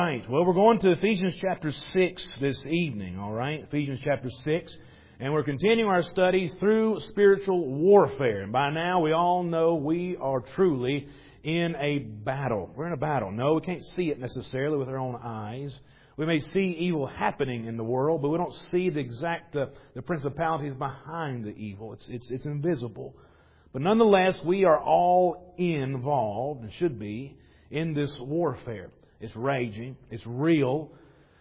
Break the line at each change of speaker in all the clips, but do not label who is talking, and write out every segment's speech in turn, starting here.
Right. Well, we're going to Ephesians chapter 6 this evening, all right? Ephesians chapter 6. And we're continuing our study through spiritual warfare. And by now, we all know we are truly in a battle. We're in a battle. No, we can't see it necessarily with our own eyes. We may see evil happening in the world, but we don't see the exact the principalities behind the evil. It's invisible. But nonetheless, we are all involved, and should be, in this warfare. It's raging. It's real.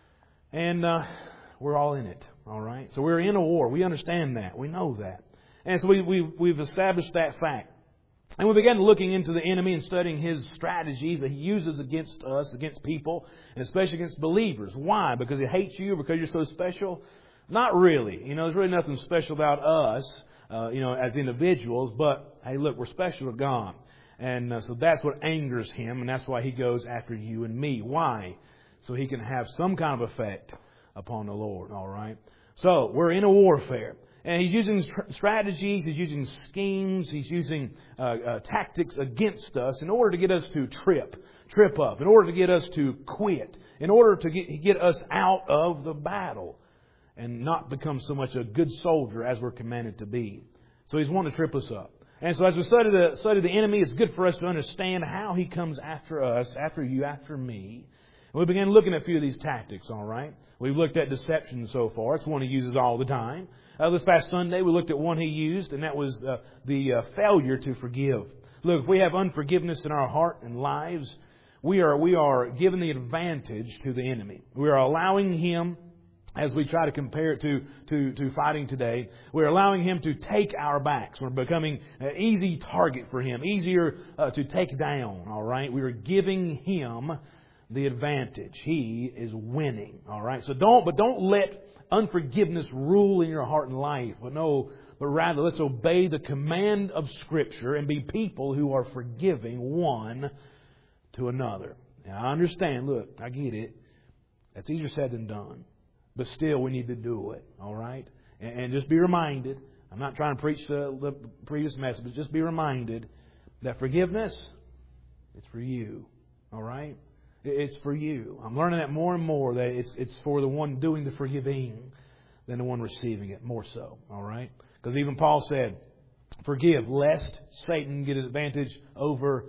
And we're all in it. All right? So we're in a war. We understand that. We know that. And so we've established that fact. And we began looking into the enemy and studying his strategies that he uses against us, against people, and especially against believers. Why? Because he hates you? Because you're so special? Not really. There's really nothing special about us, as individuals. But, hey, look, we're special to God. And so that's what angers him, and that's why he goes after you and me. Why? So he can have some kind of effect upon the Lord, all right? So we're in a warfare. And he's using strategies, he's using schemes, he's using tactics against us in order to get us to trip up, in order to get us to quit, in order to get us out of the battle and not become so much a good soldier as we're commanded to be. So he's wanting to trip us up. And so as we study the enemy, it's good for us to understand how he comes after us, after you, after me. And we began looking at a few of these tactics, all right? We've looked at deception so far. It's one he uses all the time. This past Sunday, we looked at one he used, and that was the failure to forgive. Look, if we have unforgiveness in our heart and lives, we are giving the advantage to the enemy. We are allowing him, as we try to compare it to fighting today, we're allowing him to take our backs. We're becoming an easy target for him, easier to take down, all right? We are giving him the advantage. He is winning, all right? So don't let unforgiveness rule in your heart and life, but rather let's obey the command of Scripture and be people who are forgiving one to another. Now, I understand, look, I get it. That's easier said than done. But still, we need to do it, all right? And just be reminded, I'm not trying to preach the previous message, but just be reminded that forgiveness, it's for you, all right? It's for you. I'm learning that more and more, that it's for the one doing the forgiving than the one receiving it, more so, all right? Because even Paul said, forgive, lest Satan get an advantage over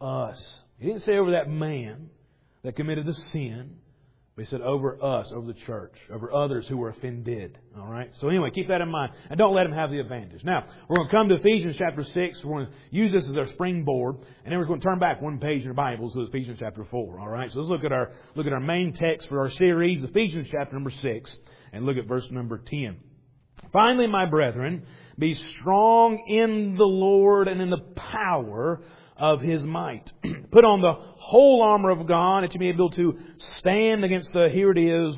us. He didn't say over that man that committed the sin. He said over us, over the church, over others who were offended. All right? So anyway, keep that in mind. And don't let them have the advantage. Now, we're going to come to Ephesians chapter 6. We're going to use this as our springboard. And then we're going to turn back one page in your Bibles to Ephesians chapter 4. All right? So let's look at our main text for our series, Ephesians chapter number 6, and look at verse number 10. Finally, my brethren, be strong in the Lord and in the power of His might. Put on the whole armor of God that you may be able to stand against the, here it is,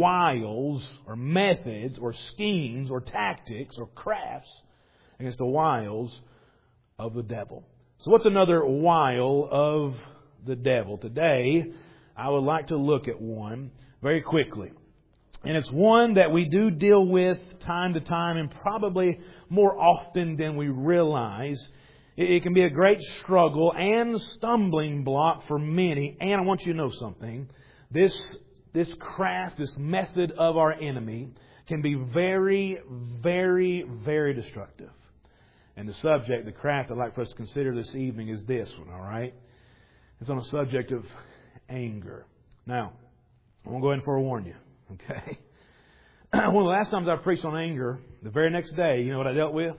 wiles or methods or schemes or tactics or crafts against the wiles of the devil. So what's another wile of the devil? Today, I would like to look at one very quickly. And it's one that we do deal with time to time and probably more often than we realize. It can be a great struggle and stumbling block for many. And I want you to know something. This craft, this method of our enemy can be very, very, very destructive. And the subject, the craft I'd like for us to consider this evening is this one, all right? It's on the subject of anger. Now, I'm going to go ahead and forewarn you, okay? One of the last times I preached on anger, the very next day, you know what I dealt with?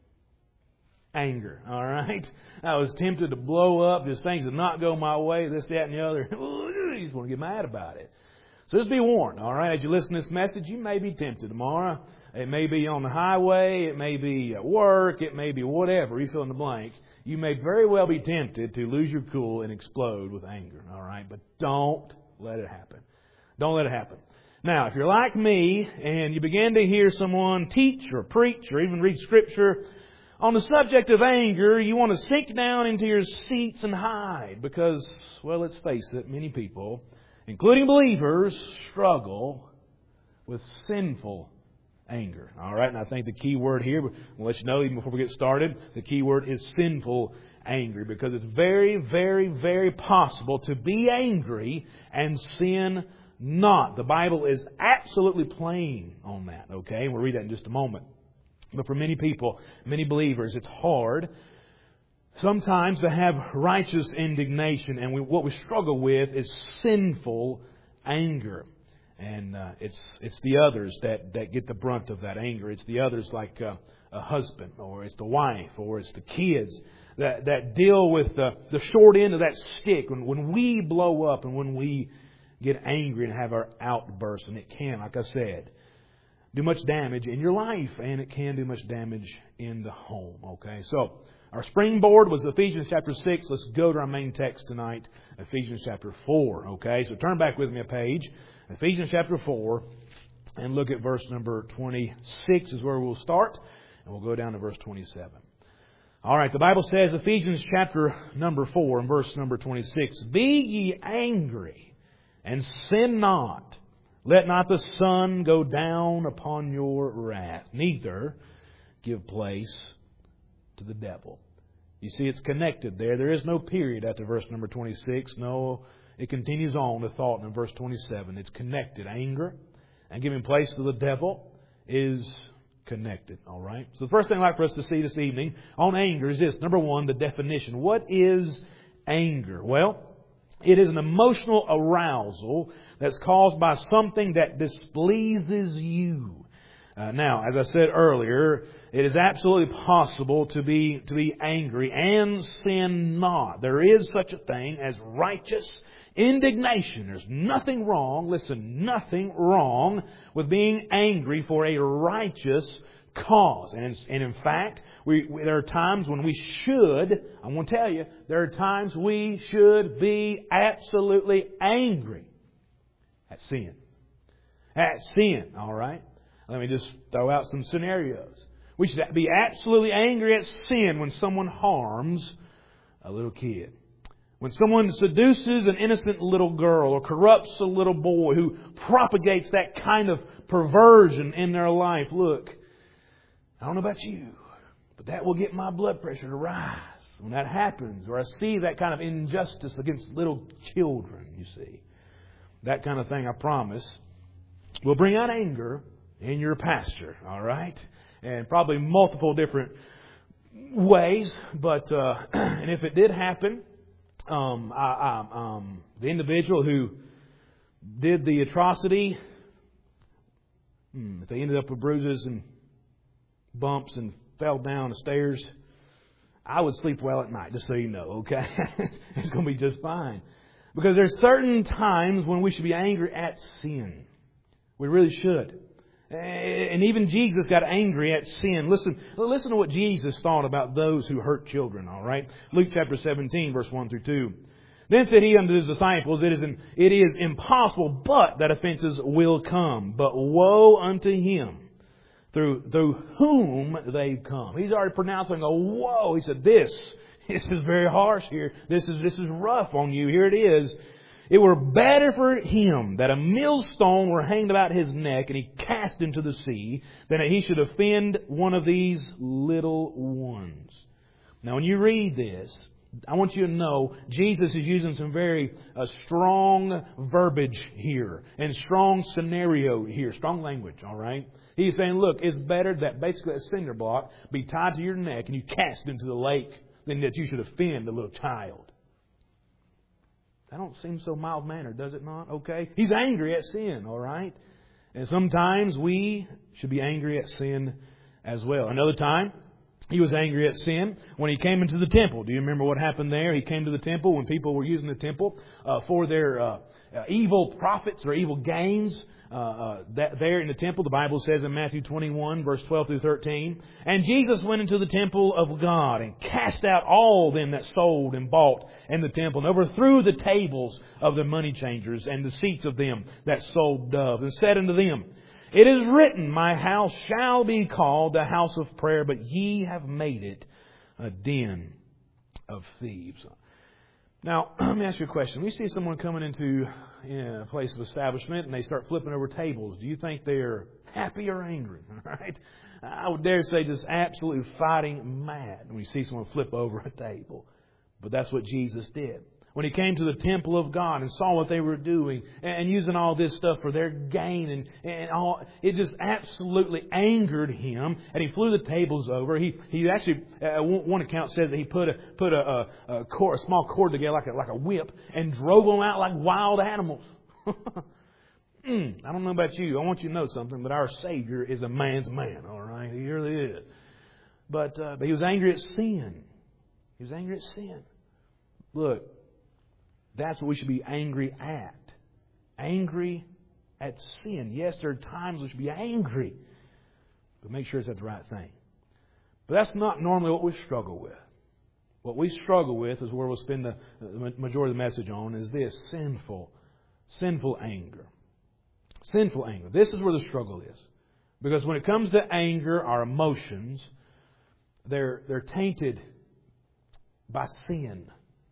Anger, all right? I was tempted to blow up. Just things did not go my way, this, that, and the other. You just want to get mad about it. So just be warned, all right? As you listen to this message, you may be tempted tomorrow. It may be on the highway. It may be at work. It may be whatever. You fill in the blank. You may very well be tempted to lose your cool and explode with anger, all right? But don't let it happen. Don't let it happen. Now, if you're like me and you begin to hear someone teach or preach or even read Scripture on the subject of anger, you want to sink down into your seats and hide because, well, let's face it, many people, including believers, struggle with sinful anger. All right, and I think the key word here, we'll let you know even before we get started, the key word is sinful angry, because it's very, very, very possible to be angry and sin not. The Bible is absolutely plain on that, okay? We'll read that in just a moment. But for many people, many believers, it's hard sometimes to have righteous indignation, and what we struggle with is sinful anger. And it's the others that get the brunt of that anger. It's the others, like a husband, or it's the wife, or it's the kids that deal with the short end of that stick when we blow up and when we get angry and have our outbursts. And it can, like I said, do much damage in your life, and it can do much damage in the home. Okay, so our springboard was Ephesians chapter 6. Let's go to our main text tonight, Ephesians chapter 4. Okay, so turn back with me a page. Ephesians chapter 4, and look at verse number 26 is where we'll start, and we'll go down to verse 27. All right, the Bible says, Ephesians chapter number 4 and verse number 26, "Be ye angry, and sin not. Let not the sun go down upon your wrath, neither give place to the devil." You see, it's connected there. There is no period after verse number 26. No, it continues on the thought in verse 27. It's connected. Anger and giving place to the devil is connected. All right? So the first thing I'd like for us to see this evening on anger is this. Number one, the definition. What is anger? Well, it is an emotional arousal that's caused by something that displeases you. Now, as I said earlier, it is absolutely possible to be angry and sin not. There is such a thing as righteous indignation. There's nothing wrong, listen, nothing wrong with being angry for a righteous cause. And in fact, there are times when we should, I want to tell you, there are times we should be absolutely angry at sin. At sin, all right? Let me just throw out some scenarios. We should be absolutely angry at sin when someone harms a little kid. When someone seduces an innocent little girl or corrupts a little boy who propagates that kind of perversion in their life. Look, I don't know about you, but that will get my blood pressure to rise when that happens. Or I see that kind of injustice against little children, you see. That kind of thing, I promise, will bring out anger in your pastor, all right? And probably multiple different ways. But and if it did happen, the individual who did the atrocity, if they ended up with bruises and bumps and fell down the stairs, I would sleep well at night, just so you know, okay? It's going to be just fine. Because there's certain times when we should be angry at sin. We really should. And even Jesus got angry at sin. Listen to what Jesus thought about those who hurt children, all right? Luke chapter 17, verse 1 through 2. "Then said he unto his disciples, It is impossible, but that offenses will come. But woe unto him through whom they come." He's already pronouncing a woe. He said, This is very harsh here. This is rough on you. Here it is. "It were better for him that a millstone were hanged about his neck and he cast into the sea, than that he should offend one of these little ones." Now, when you read this, I want you to know Jesus is using some very strong verbiage here and strong scenario here, strong language, all right? He's saying, look, it's better that basically a cinder block be tied to your neck and you cast into the lake than that you should offend a little child. That don't seem so mild-mannered, does it not? Okay. He's angry at sin, all right? And sometimes we should be angry at sin as well. Another time, he was angry at sin when he came into the temple. Do you remember what happened there? He came to the temple when people were using the temple for their evil profits or evil gains. There in the temple, the Bible says in Matthew 21, verse 12 through 13, "And Jesus went into the temple of God and cast out all them that sold and bought in the temple, and overthrew the tables of the money changers and the seats of them that sold doves, and said unto them, It is written, My house shall be called a house of prayer, but ye have made it a den of thieves." Now, let me ask you a question. When you see someone coming into a place of establishment and they start flipping over tables, do you think they're happy or angry? All right? I would dare say just absolutely fighting mad when you see someone flip over a table. But that's what Jesus did. When He came to the temple of God and saw what they were doing and using all this stuff for their gain and all, it just absolutely angered Him, and He flew the tables over. He actually, one account said that He put a small cord together like a whip and drove them out like wild animals. I don't know about you. I want you to know something, but our Savior is a man's man, all right? He really is. But He was angry at sin. He was angry at sin. Look, that's what we should be angry at. Angry at sin. Yes, there are times we should be angry, but make sure it's at the right thing. But that's not normally what we struggle with. What we struggle with is where we'll spend the majority of the message on is this: sinful anger. Sinful anger. This is where the struggle is. Because when it comes to anger, our emotions, they're tainted by sin,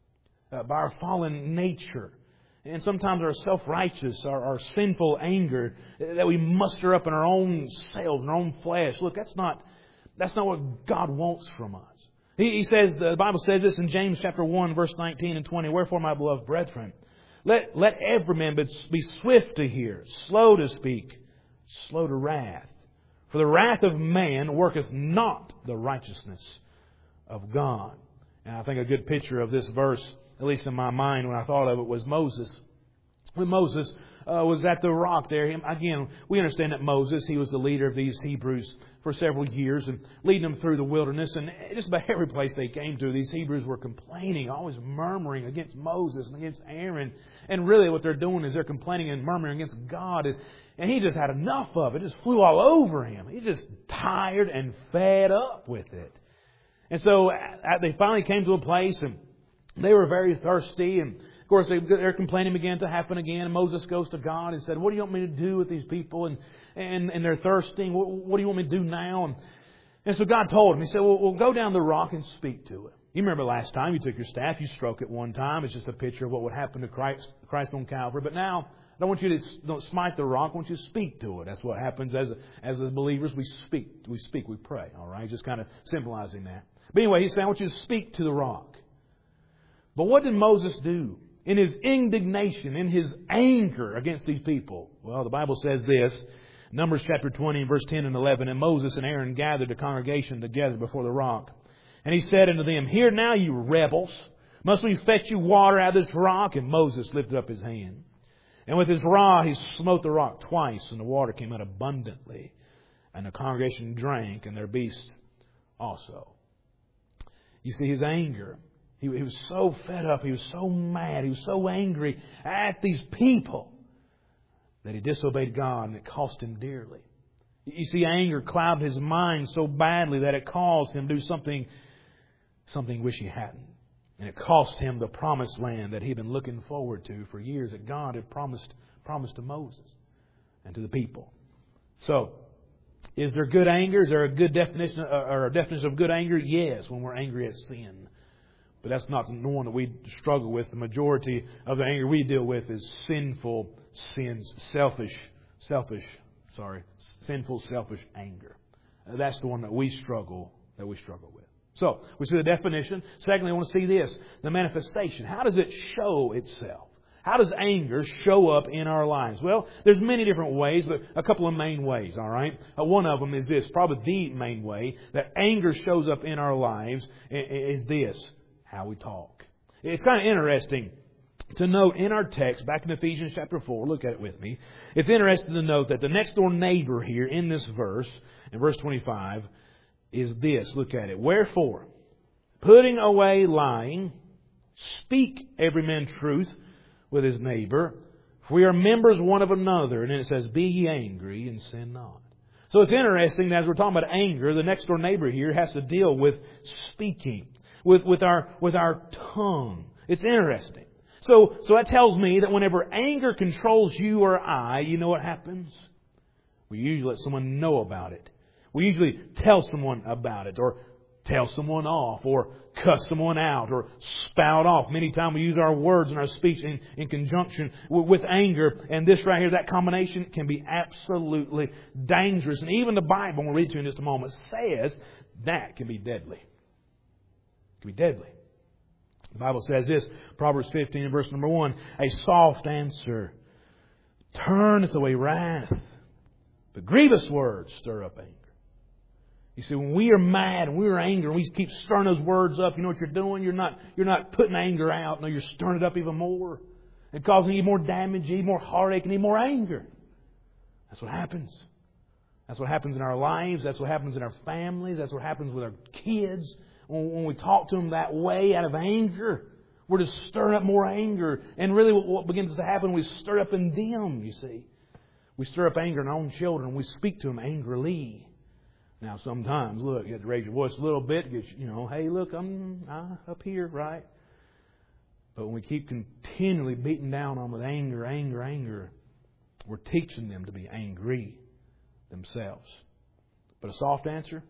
by our fallen nature. And sometimes our self-righteous, our sinful anger that we muster up in our own selves, in our own flesh. Look, that's not what God wants from us. He says, the Bible says this in James chapter 1, verse 19 and 20. Wherefore, my beloved brethren, let every man be swift to hear, slow to speak, slow to wrath. For the wrath of man worketh not the righteousness of God. And I think a good picture of this verse, at least in my mind when I thought of it, was Moses. When Moses was at the rock there, again, we understand that Moses, he was the leader of these Hebrews for several years and leading them through the wilderness. And just about every place they came to, these Hebrews were complaining, always murmuring against Moses and against Aaron. And really what they're doing is they're complaining and murmuring against God. And he just had enough of it. It just flew all over him. He's just tired and fed up with it. And so they finally came to a place and they were very thirsty. And of course, their complaining began to happen again. And Moses goes to God and said, what do you want me to do with these people? And they're thirsting. What do you want me to do now? And so God told him, He said, well, go down the rock and speak to it. You remember last time you took your staff, you struck it one time. It's just a picture of what would happen to Christ on Calvary. But now, I don't want you to don't smite the rock. I want you to speak to it. That's what happens as believers. We speak, we pray. All right, just kind of symbolizing that. But anyway, He said, I want you to speak to the rock. But what did Moses do in his indignation, in his anger against these people? Well, the Bible says this, Numbers chapter 20, verse 10 and 11. And Moses and Aaron gathered the congregation together before the rock. And he said unto them, Hear now, you rebels, must we fetch you water out of this rock? And Moses lifted up his hand. And with his rod he smote the rock twice, and the water came out abundantly. And the congregation drank, and their beasts also. You see, his anger. He was so fed up. He was so mad. He was so angry at these people that he disobeyed God, and it cost him dearly. You see, anger clouded his mind so badly that it caused him to do something he wished he hadn't. And it cost him the promised land that he'd been looking forward to for years, that God had promised to Moses and to the people. So, is there good anger? Is there a good definition or a definition of good anger? Yes, when we're angry at sin. But that's not the one that we struggle with. The majority of the anger we deal with is sinful sins, sinful, selfish anger. That's the one that we struggle with. So, we see the definition. Secondly, I want to see this, the manifestation. How does it show itself? How does anger show up in our lives? Well, there's many different ways, but a couple of main ways, all right? One of them is this, probably the main way that anger shows up in our lives is this, how we talk. It's kind of interesting to note in our text, back in Ephesians chapter 4, look at it with me. It's interesting to note that the next door neighbor here in this verse, in verse 25, is this. Look at it. Wherefore, putting away lying, speak every man truth with his neighbor, for we are members one of another. And then it says, be ye angry and sin not. So it's interesting that as we're talking about anger, the next door neighbor here has to deal with speaking, with our tongue. It's interesting. So that tells me that whenever anger controls you or I, you know what happens? We usually let someone know about it. We usually tell someone about it, or tell someone off, or cuss someone out, or spout off. Many times we use our words and our speech in conjunction with anger. And this right here, that combination can be absolutely dangerous. And even the Bible, we'll read to you in just a moment, says that can be deadly. It can be deadly. The Bible says this, Proverbs 15 and verse number 1, a soft answer turneth away wrath, but grievous words stir up anger. You see, when we are mad and we're angry and we keep stirring those words up, you know what you're doing? You're not putting anger out. No, you're stirring it up even more. It causing you more damage, you need more heartache, and you need more anger. That's what happens. That's what happens in our lives. That's what happens in our families. That's what happens with our kids. When we talk to them that way out of anger, we're just stirring up more anger. And really what begins to happen, we stir up in them, you see. We stir up anger in our own children. We speak to them angrily. Now, sometimes, look, you have to raise your voice a little bit. Hey, look, I'm up here, right? But when we keep continually beating down on them with anger, we're teaching them to be angry themselves. But a soft answer,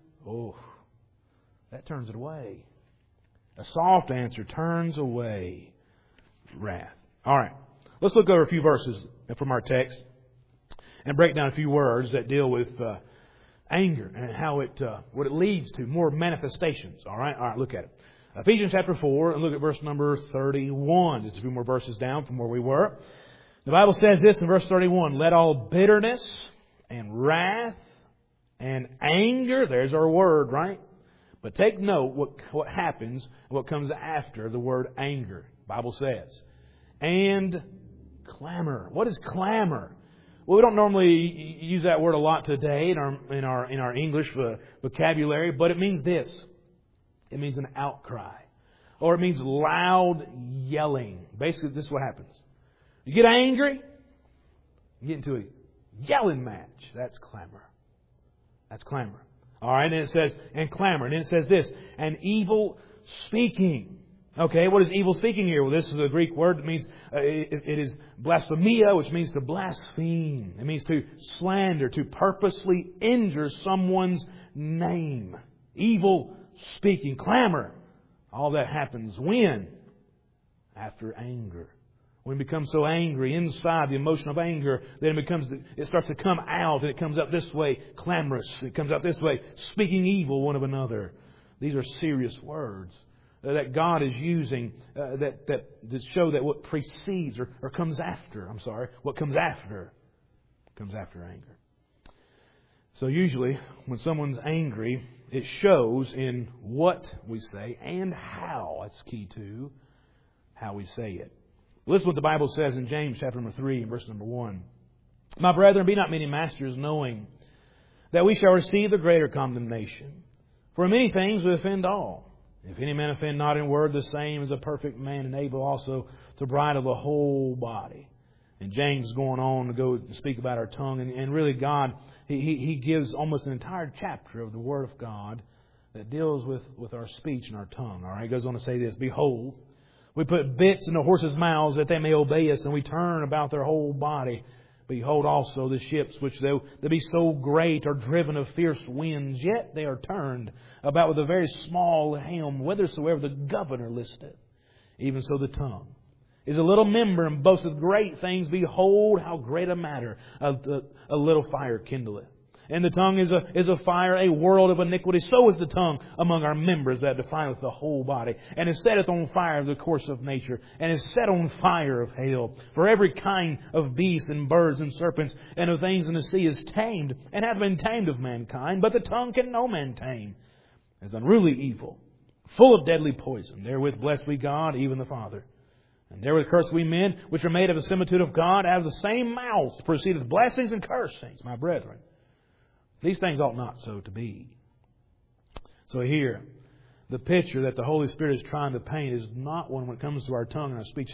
that turns it away. A soft answer turns away wrath. All right, let's look over a few verses from our text and break down a few words that deal with anger and how what it leads to, more manifestations. All right, look at it. Ephesians chapter 4, and look at verse number 31. Just a few more verses down from where we were. The Bible says this in verse 31, let all bitterness and wrath and anger, there's our word, right? But take note what happens, what comes after the word anger. The Bible says, and clamor. What is clamor? Well, we don't normally use that word a lot today in our English vocabulary, but it means this. It means an outcry. Or it means loud yelling. Basically, this is what happens. You get angry, you get into a yelling match. That's clamor. That's clamor. All right, and then it says, and clamor. And then it says this, and evil speaking. Okay, what is evil speaking here? Well, this is a Greek word that means, it is blasphemia, which means to blaspheme. It means to slander, to purposely injure someone's name. Evil speaking, clamor. All that happens when? After anger. When we become so angry inside, the emotion of anger, then it starts to come out, and it comes up this way, clamorous. It comes out this way, speaking evil one of another. These are serious words that God is using that to show that what precedes or comes after. What comes after anger. So usually, when someone's angry, it shows in what we say and how. That's key to how we say it. Listen to what the Bible says in James chapter number 3, verse number 1. My brethren, be not many masters, knowing that we shall receive the greater condemnation. For in many things we offend all. If any man offend not in word, the same is a perfect man, and able also to bridle the whole body. And James is going on to go speak about our tongue. And really God, He gives almost an entire chapter of the Word of God that deals with our speech and our tongue. All right, he goes on to say this, behold, we put bits in the horses' mouths that they may obey us, and we turn about their whole body. Behold also the ships, which though they be so great, are driven of fierce winds, yet they are turned about with a very small helm, whithersoever the governor listeth. Even so the tongue is a little member, and boasteth great things. Behold, how great a matter a little fire kindleth. And the tongue is a fire, a world of iniquity. So is the tongue among our members, that defileth the whole body, and is setteth on fire the course of nature, and is set on fire of hell. For every kind of beasts and birds and serpents and of things in the sea is tamed, and hath been tamed of mankind. But the tongue can no man tame, as unruly evil, full of deadly poison. Therewith bless we God, even the Father. And therewith curse we men, which are made of the similitude of God. Out of the same mouth proceedeth blessings and cursings, my brethren. These things ought not so to be. So here, the picture that the Holy Spirit is trying to paint is not one when it comes to our tongue and our speech.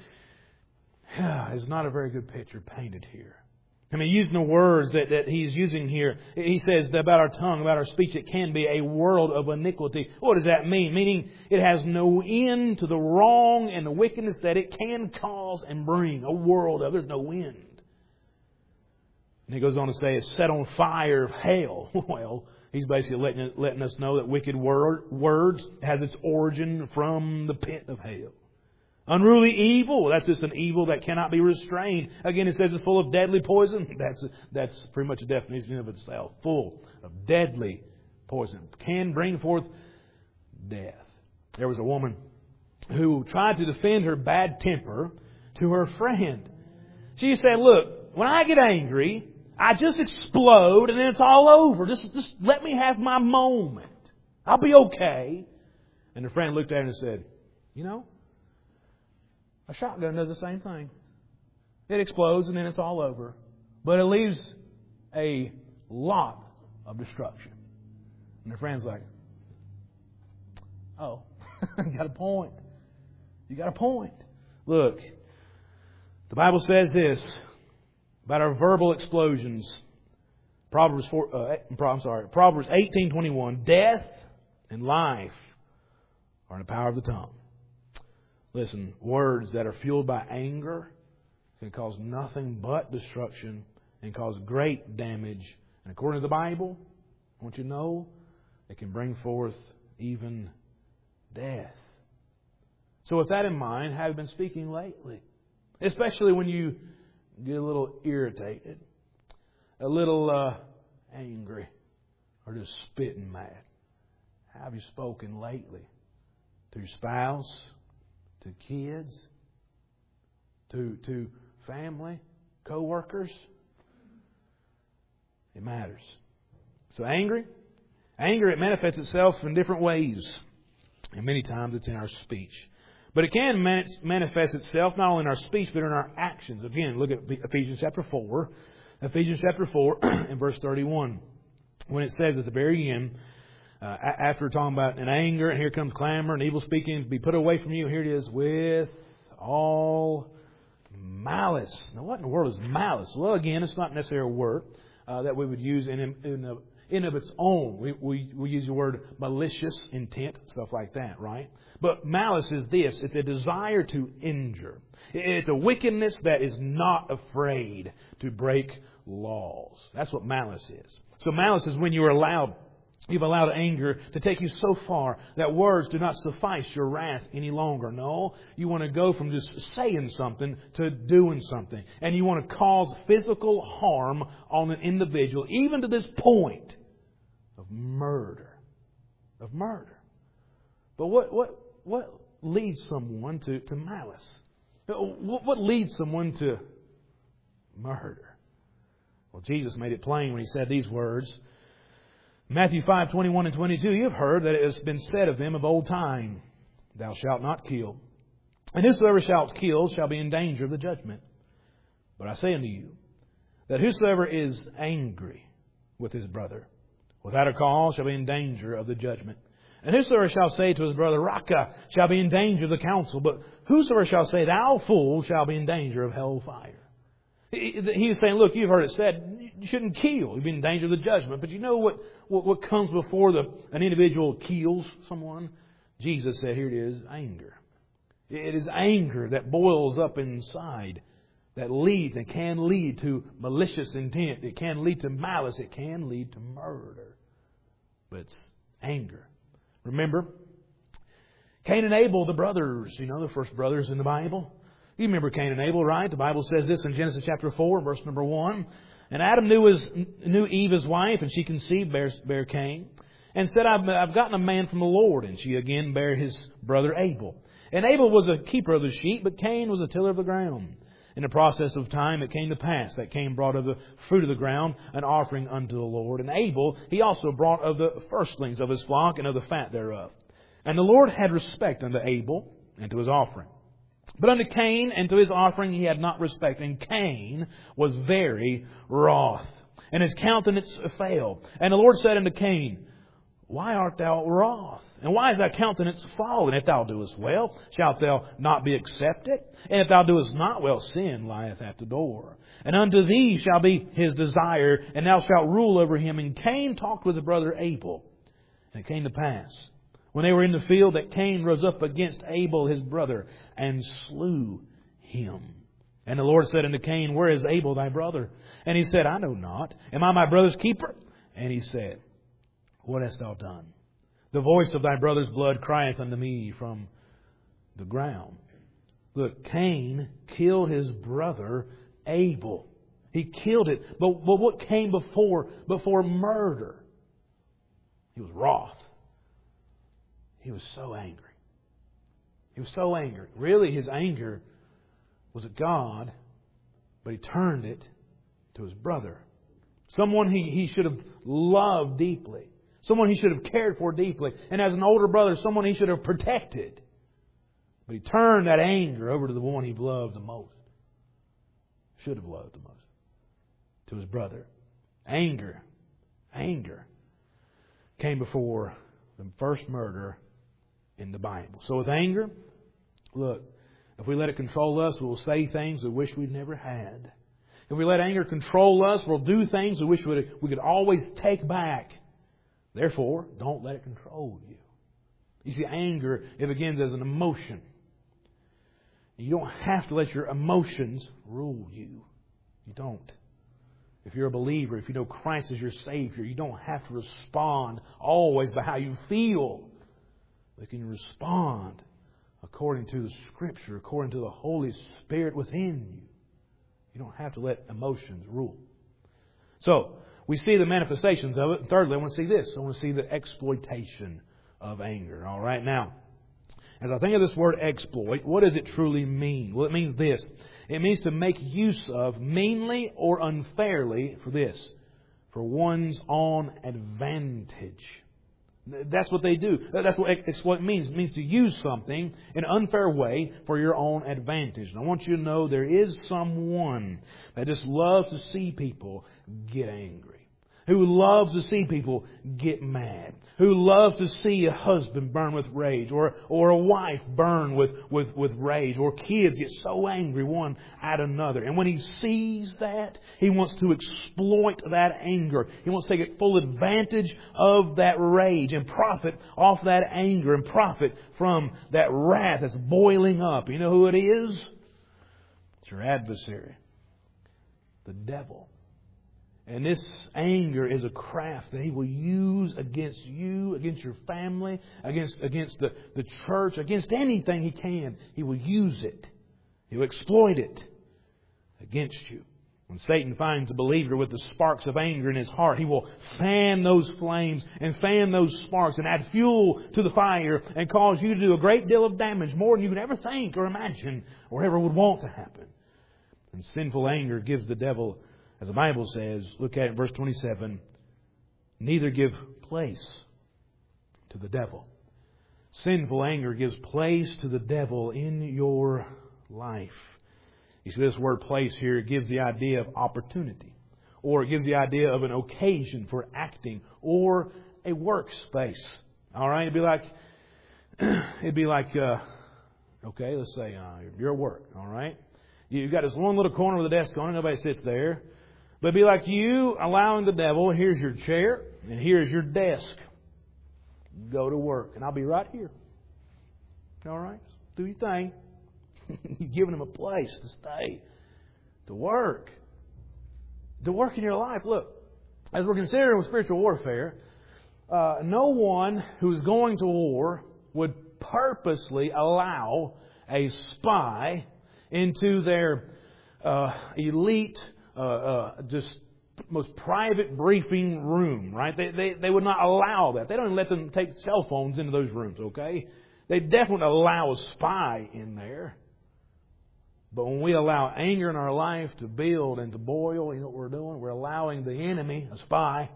It's not a very good picture painted here. I mean, using the words that he's using here, he says that about our tongue, about our speech, it can be a world of iniquity. What does that mean? Meaning it has no end to the wrong and the wickedness that it can cause and bring. A world of, there's no end. And he goes on to say it's set on fire of hell. Well, he's basically letting us know that wicked words has its origin from the pit of hell. Unruly evil, that's just an evil that cannot be restrained. Again, it says it's full of deadly poison. That's pretty much a definition of itself. Full of deadly poison. Can bring forth death. There was a woman who tried to defend her bad temper to her friend. She said, look, when I get angry, I just explode and then it's all over. Just let me have my moment. I'll be okay. And her friend looked at her and said, you know, a shotgun does the same thing. It explodes and then it's all over. But it leaves a lot of destruction. And her friend's like, oh, you got a point. You got a point. Look, the Bible says this about our verbal explosions. Proverbs 18:21. Death and life are in the power of the tongue. Listen, words that are fueled by anger can cause nothing but destruction and cause great damage. And according to the Bible, I want you to know, it can bring forth even death. So with that in mind, have you been speaking lately? Especially when you get a little irritated, a little angry, or just spitting mad. How have you spoken lately? To your spouse, to kids, to family, co-workers? It matters. So anger, it manifests itself in different ways. And many times it's in our speech. But it can manifest itself not only in our speech, but in our actions. Again, look at Ephesians chapter 4. Ephesians chapter 4 and verse 31. When it says at the very end, after talking about an anger, and here comes clamor and evil speaking, be put away from you. Here it is, with all malice. Now, what in the world is malice? Well, again, it's not necessarily a word that we would use in of its own. We use the word malicious intent, stuff like that, right? But malice is this. It's a desire to injure. It's a wickedness that is not afraid to break laws. That's what malice is. So malice is when you've allowed anger to take you so far that words do not suffice your wrath any longer. No, you want to go from just saying something to doing something. And you want to cause physical harm on an individual, even to this point of murder. Of murder. But what leads someone to malice? What leads someone to murder? Well, Jesus made it plain when He said these words. Matthew 5:21 and 22, you have heard that it has been said of them of old time, thou shalt not kill. And whosoever shall kill shall be in danger of the judgment. But I say unto you, that whosoever is angry with his brother, without a cause, shall be in danger of the judgment. And whosoever shall say to his brother, Raca, shall be in danger of the council. But whosoever shall say, thou fool, shall be in danger of hell fire. He was saying, look, you've heard it said, you shouldn't kill. You'll be in danger of the judgment. But you know what comes before an individual kills someone? Jesus said, here it is, anger. It is anger that boils up inside, that leads and can lead to malicious intent. It can lead to malice. It can lead to murder. But it's anger. Remember, Cain and Abel, the brothers, the first brothers in the Bible. You remember Cain and Abel, right? The Bible says this in Genesis chapter 4, verse number 1. And Adam knew Eve, his wife, and she conceived, bare Cain, and said, I've gotten a man from the Lord. And she again bare his brother Abel. And Abel was a keeper of the sheep, but Cain was a tiller of the ground. In the process of time, it came to pass that Cain brought of the fruit of the ground an offering unto the Lord. And Abel, he also brought of the firstlings of his flock and of the fat thereof. And the Lord had respect unto Abel and to his offering. But unto Cain and to his offering he had not respect. And Cain was very wroth, and his countenance fell. And the Lord said unto Cain, why art thou wroth? And why is thy countenance fallen? If thou doest well, shalt thou not be accepted? And if thou doest not well, sin lieth at the door. And unto thee shall be his desire, and thou shalt rule over him. And Cain talked with his brother Abel. And it came to pass, when they were in the field, that Cain rose up against Abel his brother, and slew him. And the Lord said unto Cain, where is Abel thy brother? And he said, I know not. Am I my brother's keeper? And he said, what hast thou done? The voice of thy brother's blood crieth unto me from the ground. Look, Cain killed his brother Abel. He killed it. But what came before murder? He was wroth. He was so angry. He was so angry. Really, his anger was at God, but he turned it to his brother. Someone he should have loved deeply. Someone he should have cared for deeply. And as an older brother, someone he should have protected. But he turned that anger over to the one he loved the most. Should have loved the most. To his brother. Anger came before the first murder in the Bible. So with anger, look, if we let it control us, we will say things we wish we'd never had. If we let anger control us, we'll do things we wish we could always take back. Therefore, don't let it control you. You see, anger, it begins as an emotion. You don't have to let your emotions rule you. You don't. If you're a believer, if you know Christ as your Savior, you don't have to respond always by how you feel. But you can respond according to the Scripture, according to the Holy Spirit within you. You don't have to let emotions rule. So, we see the manifestations of it. And thirdly, I want to see this. I want to see the exploitation of anger. All right, now, as I think of this word exploit, what does it truly mean? Well, it means this. It means to make use of meanly or unfairly for this, for one's own advantage. That's what they do. That's what exploit means. It means to use something in an unfair way for your own advantage. And I want you to know there is someone that just loves to see people get angry. Who loves to see people get mad. Who loves to see a husband burn with rage. Or a wife burn with rage. Or kids get so angry one at another. And when he sees that, he wants to exploit that anger. He wants to take full advantage of that rage and profit off that anger and profit from that wrath that's boiling up. You know who it is? It's your adversary. The devil. And this anger is a craft that he will use against you, against your family, against the church, against anything he can. He will use it. He will exploit it against you. When Satan finds a believer with the sparks of anger in his heart, he will fan those flames and fan those sparks and add fuel to the fire and cause you to do a great deal of damage, more than you could ever think or imagine or ever would want to happen. And sinful anger gives the devil, as the Bible says, look at it in verse 27, neither give place to the devil. Sinful anger gives place to the devil in your life. You see, this word place here gives the idea of opportunity. Or it gives the idea of an occasion for acting. Or a workspace. Alright, it'd be like, okay, let's say you're at work, alright? You've got this one little corner with a desk on it, nobody sits there. But it'd be like you allowing the devil, here's your chair, and here's your desk. Go to work, and I'll be right here. All right? Do your thing. You're giving him a place to stay, to work. To work in your life. Look, as we're considering spiritual warfare, no one who's going to war would purposely allow a spy into their elite, just most private briefing room, right? They would not allow that. They don't even let them take cell phones into those rooms, okay? They definitely allow a spy in there. But when we allow anger in our life to build and to boil, you know what we're doing? We're allowing the enemy, a spy,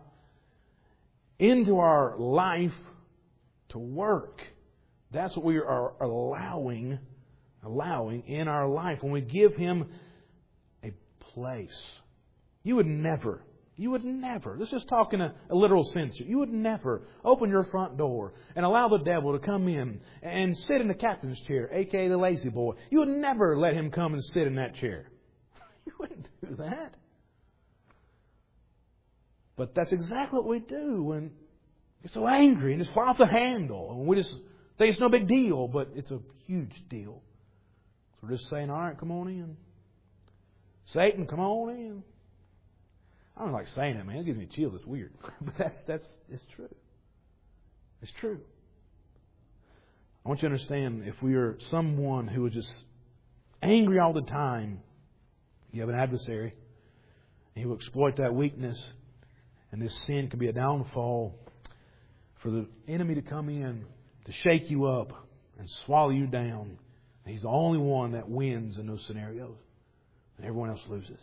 into our life to work. That's what we are allowing in our life. When we give him a place. You would never, let's just talk in a literal sense. You would never open your front door and allow the devil to come in and sit in the captain's chair, a.k.a. the lazy boy. You would never let him come and sit in that chair. You wouldn't do that. But that's exactly what we do when we're so angry and just fly off the handle. And we just think it's no big deal, but it's a huge deal. So we're just saying, all right, come on in. Satan, come on in. I don't like saying that, man. It gives me chills. It's weird. But it's true. It's true. I want you to understand, if we are someone who is just angry all the time, you have an adversary. And he will exploit that weakness. And this sin can be a downfall for the enemy to come in, to shake you up, and swallow you down. He's the only one that wins in those scenarios. And everyone else loses.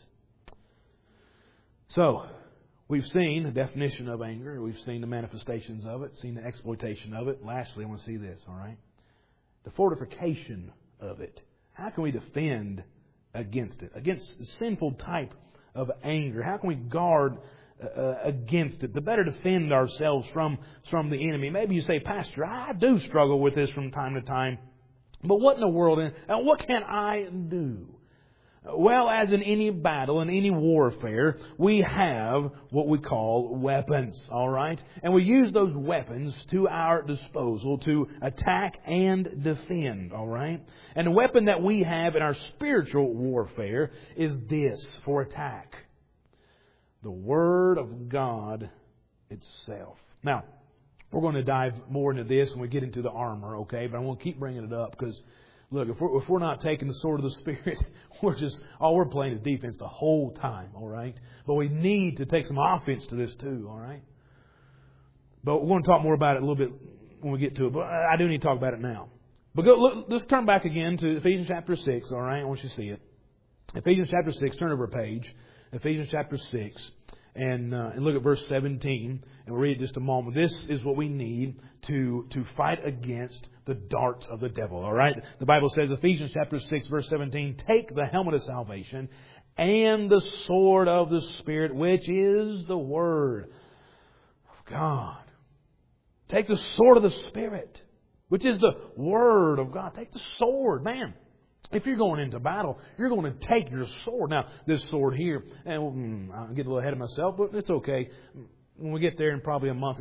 So, we've seen the definition of anger. We've seen the manifestations of it. Seen the exploitation of it. Lastly, I want to see this, all right? The fortification of it. How can we defend against it? Against the sinful type of anger. How can we guard against it to better defend ourselves from the enemy? Maybe you say, Pastor, I do struggle with this from time to time. But what in the world, and what can I do? Well, as in any battle, in any warfare, we have what we call weapons, all right? And we use those weapons to our disposal to attack and defend, all right? And the weapon that we have in our spiritual warfare is this for attack: the Word of God itself. Now, we're going to dive more into this when we get into the armor, okay? But I want to keep bringing it up because, look, if we're not taking the sword of the Spirit, all we're playing is defense the whole time, all right? But we need to take some offense to this too, all right? But we're going to talk more about it a little bit when we get to it. But I do need to talk about it now. But let's turn back again to Ephesians chapter 6, all right? I want you to see it. Ephesians chapter 6, turn over a page. Ephesians chapter 6. And look at verse 17, and we'll read it just a moment. This is what we need to fight against the darts of the devil, all right? The Bible says, Ephesians chapter 6, verse 17, take the helmet of salvation and the sword of the Spirit, which is the Word of God. Take the sword of the Spirit, which is the Word of God. Take the sword, man. If you're going into battle, you're going to take your sword. Now, this sword here, and I'll get a little ahead of myself, but it's okay. When we get there in probably a month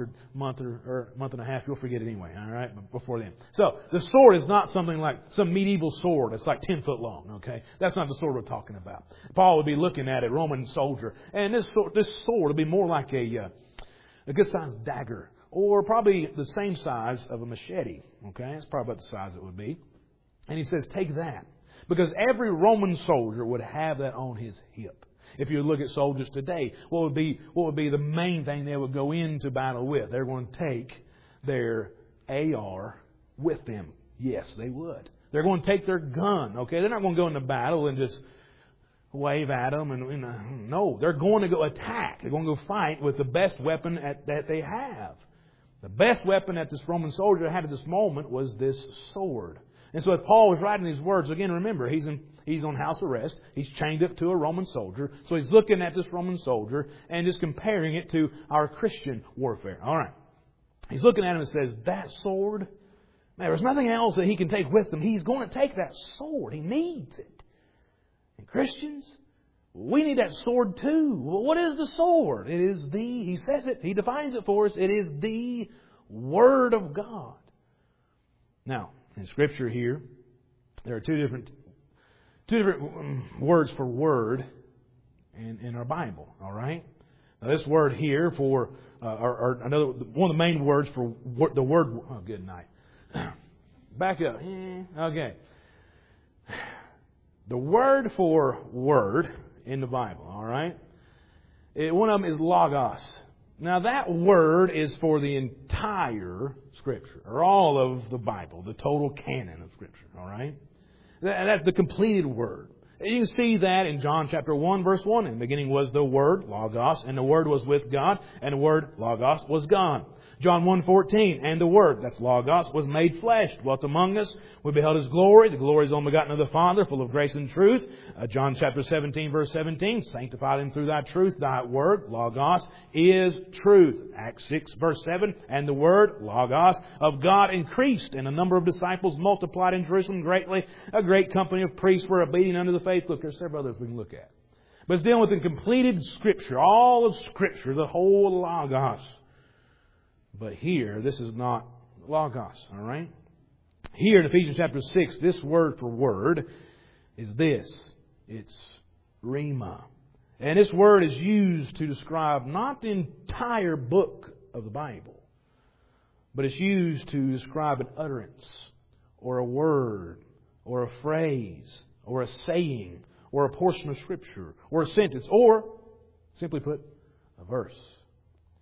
and a half, you'll forget it anyway, all right, before then. So, the sword is not something like some medieval sword that's like 10 foot long, okay? That's not the sword we're talking about. Paul would be looking at a Roman soldier, and this sword would be more like a good-sized dagger, or probably the same size of a machete, okay? That's probably about the size it would be. And he says, take that. Because every Roman soldier would have that on his hip. If you look at soldiers today, what would be the main thing they would go into battle with? They're going to take their AR with them. Yes, they would. They're going to take their gun. Okay, they're not going to go into battle and just wave at them. And no, they're going to go attack. They're going to go fight with the best weapon that they have. The best weapon that this Roman soldier had at this moment was this sword. And so as Paul was writing these words, again, remember, he's on house arrest. He's chained up to a Roman soldier. So he's looking at this Roman soldier and just comparing it to our Christian warfare. All right. He's looking at him and says, that sword, man, there's nothing else that he can take with him. He's going to take that sword. He needs it. And Christians, we need that sword too. Well, what is the sword? It is he says it, he defines it for us. It is the Word of God. Now, in Scripture here, there are two different words for word in our Bible. All right. Now this word here for or another one of the main words for the word. Oh, good night. Back up. Okay. The word for word in the Bible. All right. One of them is logos. Now that word is for the entire Scripture, or all of the Bible, the total canon of Scripture, all right? That's the completed word. You can see that in John chapter 1, verse 1. In the beginning was the Word, logos, and the Word was with God, and the Word, logos, was God. John 1:14, and the Word, that's logos, was made flesh, dwelt among us. We beheld His glory. The glory is only begotten of the Father, full of grace and truth. John chapter 17, verse 17, sanctify them through Thy truth. Thy Word, logos, is truth. Acts 6, verse 7, and the Word, logos, of God increased, and the number of disciples multiplied in Jerusalem greatly. A great company of priests were obedient unto the faith. Look, there's several others we can look at. But it's dealing with the completed Scripture, all of Scripture, the whole logos. But here, this is not logos, all right? Here in Ephesians chapter 6, this word for word is this. It's rhema. And this word is used to describe not the entire book of the Bible, but it's used to describe an utterance, or a word, or a phrase, or a saying, or a portion of Scripture, or a sentence, or, simply put, a verse.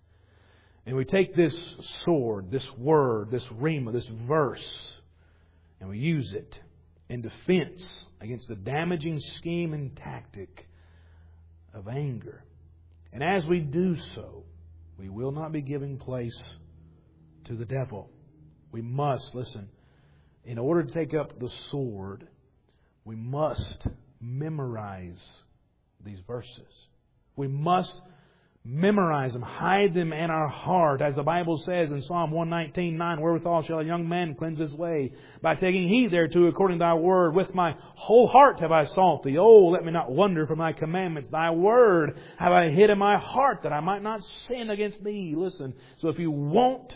And we take this sword, this word, this rhema, this verse, And we use it in defense against the damaging scheme and tactic of anger. And as we do so, we will not be giving place to the devil. We must, listen, in order to take up the sword, we must memorize these verses. We must memorize them, hide them in our heart. As the Bible says in Psalm 119:9, wherewithal shall a young man cleanse his way? By taking heed thereto according to thy word. With my whole heart have I sought thee. Oh, let me not wander from thy commandments. Thy word have I hid in my heart, that I might not sin against thee. Listen, so if you want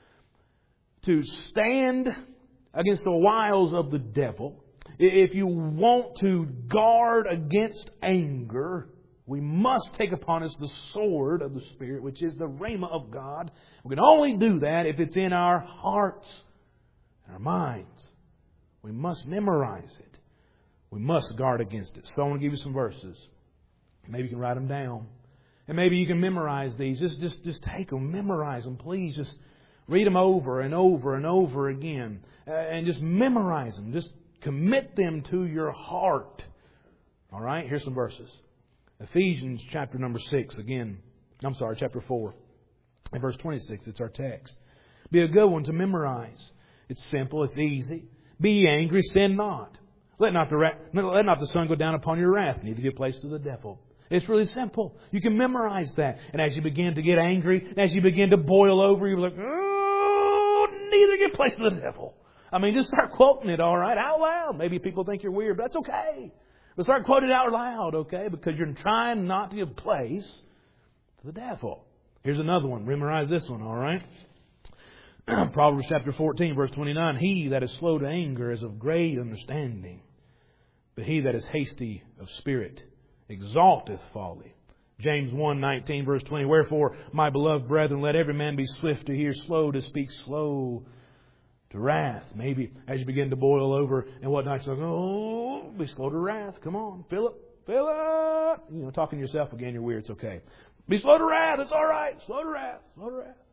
to stand against the wiles of the devil, if you want to guard against anger, we must take upon us the sword of the Spirit, which is the Rhema of God. We can only do that if it's in our hearts and our minds. We must memorize it. We must guard against it. So I want to give you some verses. Maybe you can write them down. And maybe you can memorize these. Just take them, memorize them, please. Just read them over and over and over again. And just memorize them. Just commit them to your heart. All right? Here's some verses. Ephesians chapter number 6 again. Chapter 4. And verse 26, it's our text. Be a good one to memorize. It's simple, it's easy. Be ye angry, sin not. Let not the sun go down upon your wrath, neither give place to the devil. It's really simple. You can memorize that. And as you begin to get angry, and as you begin to boil over, you're like, oh, neither give place to the devil. I mean, just start quoting it, all right, out loud. Maybe people think you're weird, but that's okay. But start quoting it out loud, okay? Because you're trying not to give place to the devil. Here's another one. Memorize this one, all right? Proverbs chapter 14, verse 29. He that is slow to anger is of great understanding, but he that is hasty of spirit exalteth folly. James 1:19, verse 20. Wherefore, my beloved brethren, let every man be swift to hear, slow to speak, slow to wrath. Maybe as you begin to boil over and whatnot, you're like, oh, be slow to wrath. Come on, Philip. Talking to yourself again, you're weird. It's okay. Be slow to wrath. It's all right. Slow to wrath. Slow to wrath.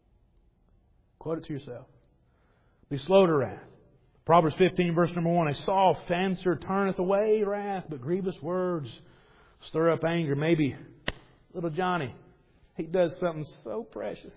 Quote it to yourself. Be slow to wrath. Proverbs 15, verse number 1. A soft answer turneth away wrath, but grievous words stir up anger. Maybe little Johnny, he does something so precious.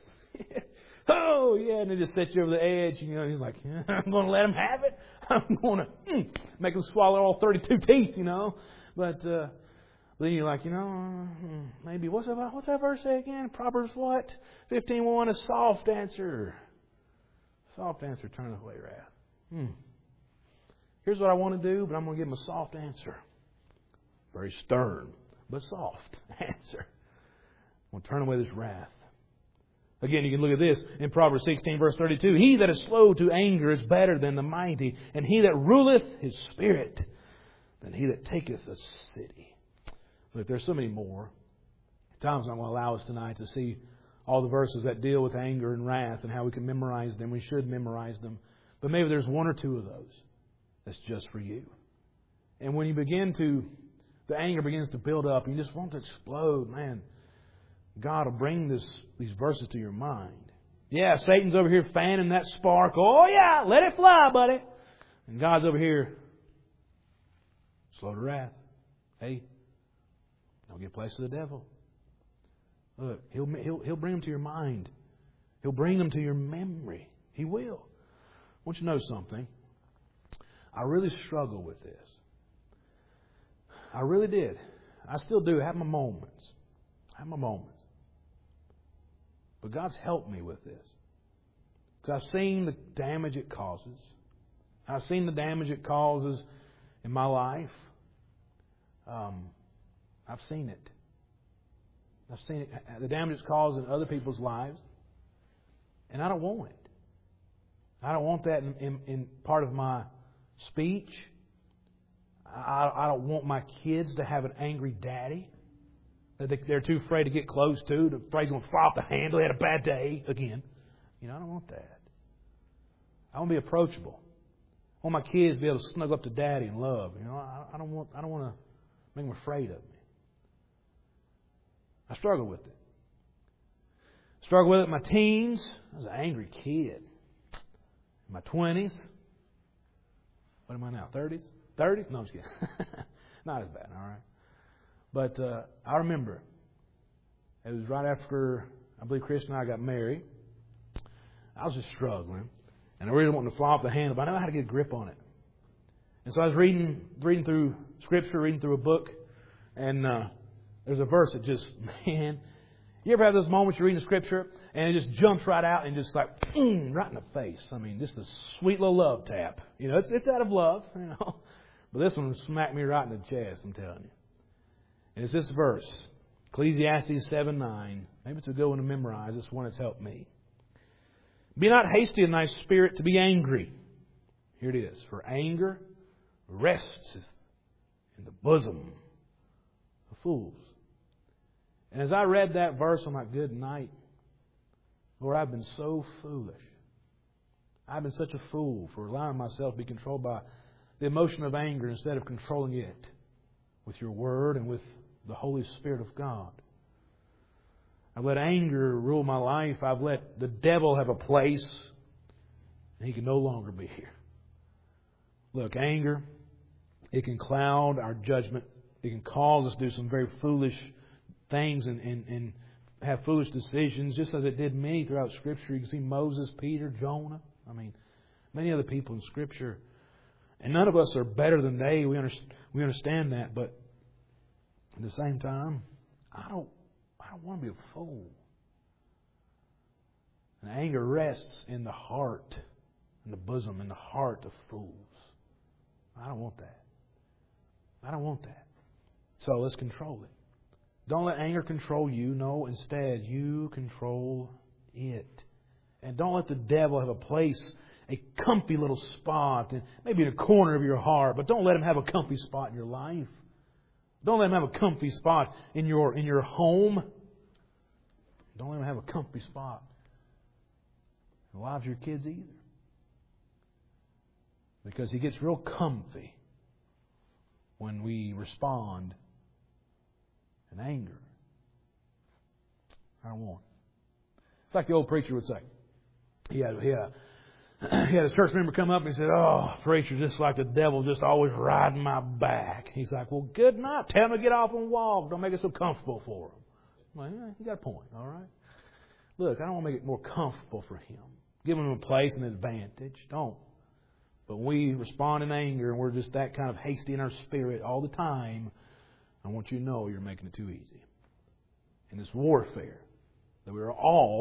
Oh, yeah, and it just sets you over the edge. He's like, I'm going to let him have it. I'm going to make him swallow all 32 teeth, But then you're like, maybe, what's that verse say again? Proverbs what? 15:1, a soft answer. Soft answer turneth away wrath. Here's what I want to do, but I'm going to give him a soft answer. Very stern, but soft answer. I'm going to turn away this wrath. Again, you can look at this in Proverbs 16, verse 32. He that is slow to anger is better than the mighty, and he that ruleth his spirit than he that taketh a city. Look, there's so many more. Time's not going to allow us tonight to see all the verses that deal with anger and wrath and how we can memorize them. We should memorize them. But maybe there's one or two of those that's just for you. And when the anger begins to build up, and you just want to explode, man, God will bring these verses to your mind. Yeah, Satan's over here fanning that spark. Oh, yeah, let it fly, buddy. And God's over here, slow to wrath. Hey, don't give place to the devil. Look, he'll bring them to your mind. He'll bring them to your memory. He will. I want you to know something. I really struggle with this. I really did. I still do have my moments. But God's helped me with this. Because I've seen the damage it causes. I've seen the damage it causes in my life. I've seen it. I've seen it. The damage it's caused in other people's lives. And I don't want it. I don't want that in part of my speech. I don't want my kids to have an angry daddy that they're too afraid to get close to. They're afraid he's going to fall off the handle. They had a bad day again. I don't want that. I want to be approachable. I want my kids to be able to snuggle up to daddy and love. I don't want to make them afraid of me. I struggle with it. Struggle with it in my teens. I was an angry kid. In my 20s, What am I now? 30s? 30s? No, I'm just kidding. Not as bad, all right. But I remember it was right after, I believe, Chris and I got married. I was just struggling. And I really wanted to fly off the handle, but I didn't know how to get a grip on it. And so I was reading through Scripture, reading through a book, and there's a verse that just, man, you ever have those moments you're reading the Scripture, and it just jumps right out and just like, right in the face. I mean, just a sweet little love tap. You know, it's out of love, you know. But this one smacked me right in the chest, I'm telling you. And it's this verse, Ecclesiastes 7:9. Maybe it's a good one to memorize. It's one that's helped me. Be not hasty in thy spirit to be angry. Here it is. For anger rests in the bosom of fools. And as I read that verse, I'm like, good night. Lord, I've been so foolish. I've been such a fool for allowing myself to be controlled by the emotion of anger instead of controlling it with your Word and with the Holy Spirit of God. I've let anger rule my life. I've let the devil have a place, and he can no longer be here. Look, anger, it can cloud our judgment. It can cause us to do some very foolish things and have foolish decisions, just as it did many throughout Scripture. You can see Moses, Peter, Jonah. I mean, many other people in Scripture. And none of us are better than they. We understand that. But at the same time, I don't want to be a fool. And anger rests in the heart, in the bosom, in the heart of fools. I don't want that. I don't want that. So let's control it. Don't let anger control you. No, instead, you control it. And don't let the devil have a place, a comfy little spot, and maybe in a corner of your heart, but don't let him have a comfy spot in your life. Don't let him have a comfy spot in your home. Don't let him have a comfy spot in the lives of your kids either. Because he gets real comfy when we respond in anger. I don't want it. It's like the old preacher would say. He had a church member come up and he said, "Oh, preacher, just like the devil just always riding my back." He's like, "Well, good night. Tell him to get off and walk. Don't make it so comfortable for him." Well, yeah, you got a point, all right? Look, I don't want to make it more comfortable for him. Give him a place and an advantage. Don't. But when we respond in anger and we're just that kind of hasty in our spirit all the time, I want you to know you're making it too easy. In this warfare that we are all